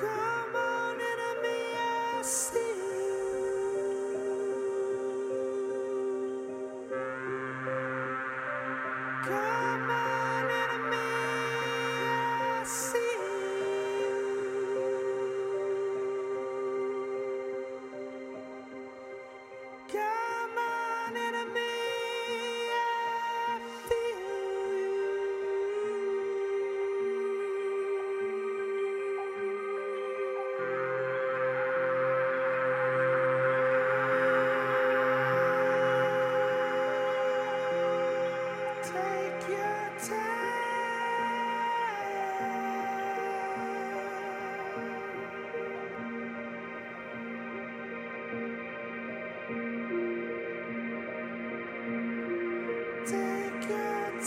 Come on, enemy, I see you. Come on, enemy, I see you. Come on, enemy, I feel you. Take your time. Take your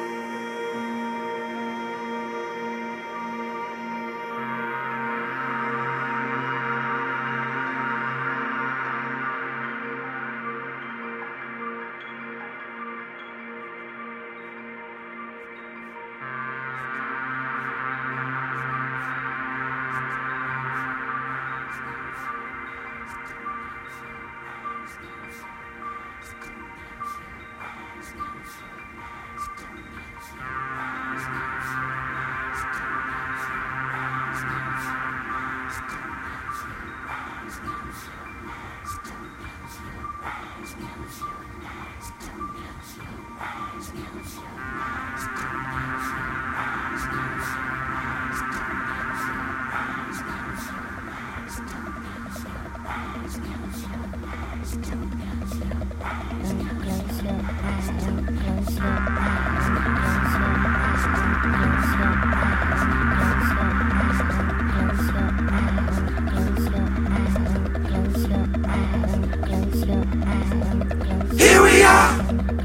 Here we are.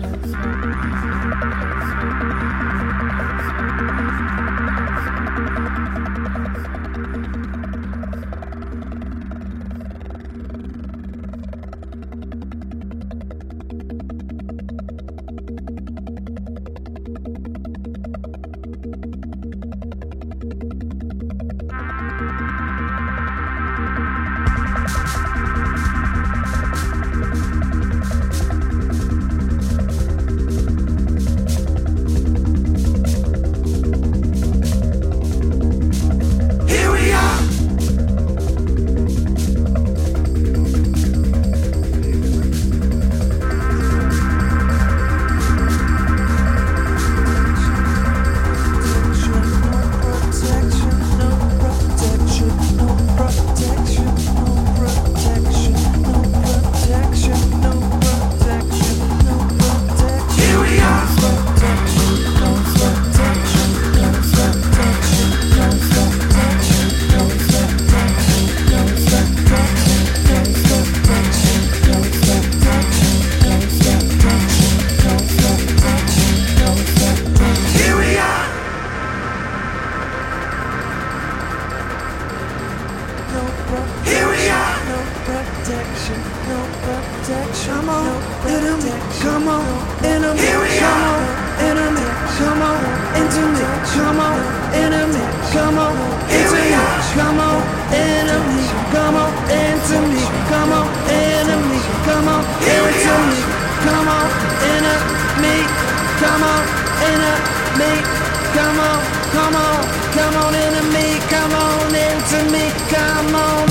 Come on, enemy, come on, enemy, come on, enemy, come on, into me, come on, enemy, come on, into me, come on, enemy, come on, into me, come on, enemy, come on, into me, come on, enemy, come on, enemy, come on, come on, come on, enemy, come on, into me, come on.